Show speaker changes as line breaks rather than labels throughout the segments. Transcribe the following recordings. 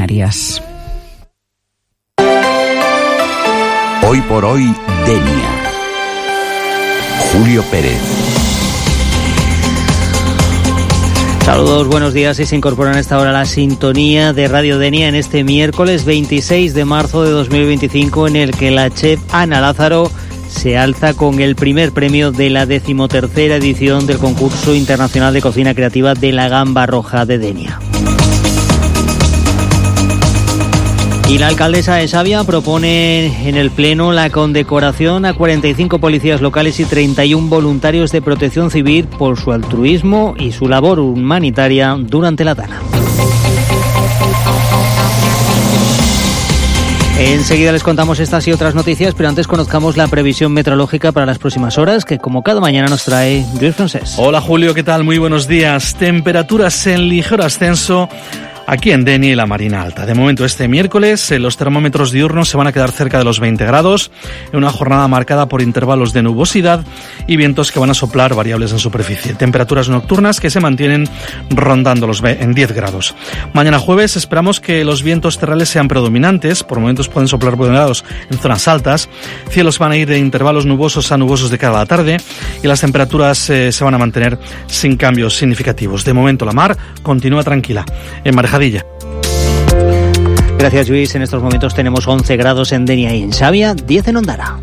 Canarias.
Hoy por hoy, Denia. Julio Pérez.
Saludos, buenos días. Y se incorporan a esta hora a la sintonía de Radio Denia en este miércoles 26 de marzo de 2025, en el que la chef Ana Lázaro se alza con el primer premio de la 13ª edición del concurso internacional de cocina creativa de la Gamba Roja de Denia. Y la alcaldesa de Xàbia propone en el Pleno la condecoración a 45 policías locales y 31 voluntarios de protección civil por su altruismo y su labor humanitaria durante la Dana. Enseguida les contamos estas y otras noticias, pero antes conozcamos la previsión meteorológica para las próximas horas, que como cada mañana nos trae Luis Francés.
Hola Julio, ¿qué tal? Muy buenos días. Temperaturas en ligero ascenso aquí en Denia y la Marina Alta. De momento, este miércoles, los termómetros diurnos se van a quedar cerca de los 20 grados, en una jornada marcada por intervalos de nubosidad y vientos que van a soplar variables en superficie. Temperaturas nocturnas que se mantienen rondando en 10 grados. Mañana jueves esperamos que los vientos terrales sean predominantes, por momentos pueden soplar moderados en zonas altas, cielos van a ir de intervalos nubosos a nubosos de cara a la tarde y las temperaturas se van a mantener sin cambios significativos. De momento la mar continúa tranquila. En Marejadilla.
Gracias, Luis. En estos momentos tenemos 11 grados en Denia y en Xàbia, 10 en Ondara.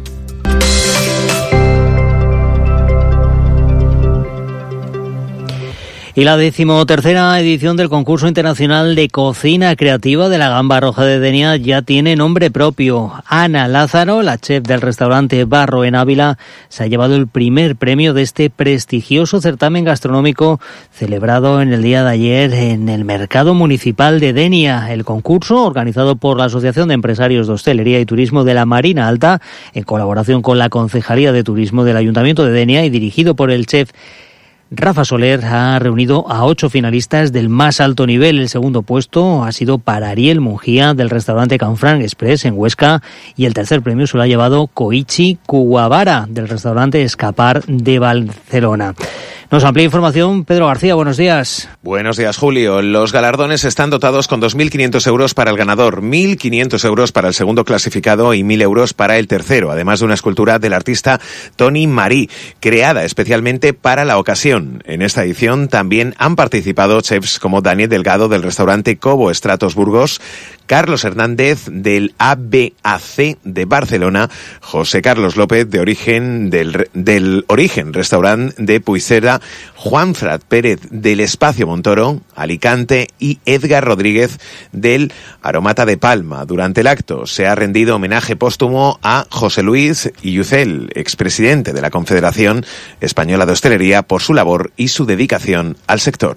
Y la 13ª edición del concurso internacional de cocina creativa de la Gamba Roja de Denia ya tiene nombre propio. Ana Lázaro, la chef del restaurante Barro en Ávila, se ha llevado el primer premio de este prestigioso certamen gastronómico celebrado en el día de ayer en el Mercado Municipal de Denia. El concurso, organizado por la Asociación de Empresarios de Hostelería y Turismo de la Marina Alta, en colaboración con la Concejalía de Turismo del Ayuntamiento de Denia y dirigido por el chef Rafa Soler, ha reunido a 8 finalistas del más alto nivel. El segundo puesto ha sido para Ariel Mungía, del restaurante Canfranc Express en Huesca, y el tercer premio se lo ha llevado Koichi Kuwabara, del restaurante Escapar de Barcelona. Nos amplía información Pedro García, buenos días.
Buenos días, Julio. Los galardones están dotados con 2.500 euros para el ganador, 1.500 euros para el segundo clasificado y 1.000 euros para el tercero, además de una escultura del artista Tony Marí, creada especialmente para la ocasión. En esta edición también han participado chefs como Daniel Delgado, del restaurante Cobo Estratos Burgos, Carlos Hernández, del ABAC de Barcelona, José Carlos López, de Origen del Origen Restaurant de Puigcerdá, Juan Frat Pérez, del Espacio Montoro, Alicante, y Edgar Rodríguez, del Aromata de Palma. Durante el acto se ha rendido homenaje póstumo a José Luis Iyucel, expresidente de la Confederación Española de Hostelería, por su labor y su dedicación al sector.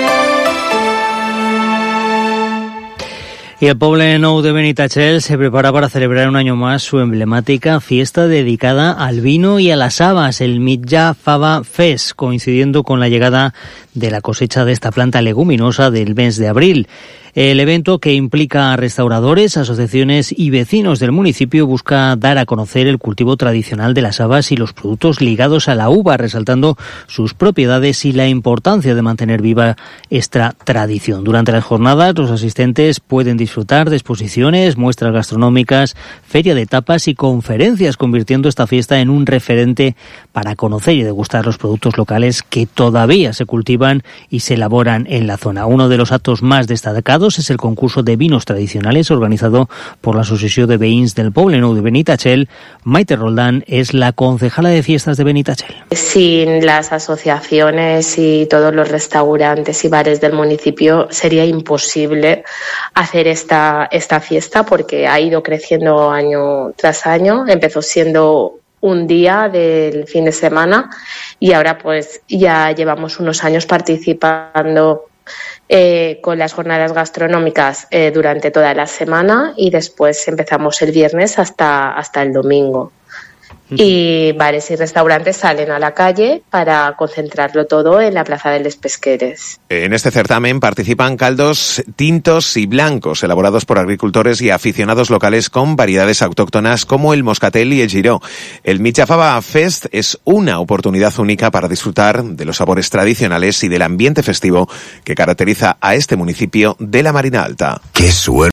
Y el Poble Nou de Benitatxell se prepara para celebrar un año más su emblemática fiesta dedicada al vino y a las habas, el Mitjà Fava Fest, coincidiendo con la llegada de la cosecha de esta planta leguminosa del mes de abril. El evento, que implica a restauradores, asociaciones y vecinos del municipio, busca dar a conocer el cultivo tradicional de las habas y los productos ligados a la uva, resaltando sus propiedades y la importancia de mantener viva esta tradición. Durante las jornadas, los asistentes pueden disfrutar de exposiciones, muestras gastronómicas, feria de tapas y conferencias, convirtiendo esta fiesta en un referente para conocer y degustar los productos locales que todavía se cultivan y se elaboran en la zona. Uno de los actos más destacados es el concurso de vinos tradicionales organizado por la Asociación de Veïns del Poble Nou de Benitatxell. Maite Roldán es la concejala de fiestas de Benitatxell.
Sin las asociaciones y todos los restaurantes y bares del municipio sería imposible hacer esta fiesta, porque ha ido creciendo año tras año. Empezó siendo un día del fin de semana y ahora pues ya llevamos unos años participando con las jornadas gastronómicas durante toda la semana, y después empezamos el viernes hasta el domingo. Y bares y restaurantes salen a la calle para concentrarlo todo en la Plaza de les Pesqueres.
En este certamen participan caldos tintos y blancos elaborados por agricultores y aficionados locales con variedades autóctonas como el moscatel y el giró. El Mitjà Fava Fest es una oportunidad única para disfrutar de los sabores tradicionales y del ambiente festivo que caracteriza a este municipio de la Marina Alta.
¡Qué suerte!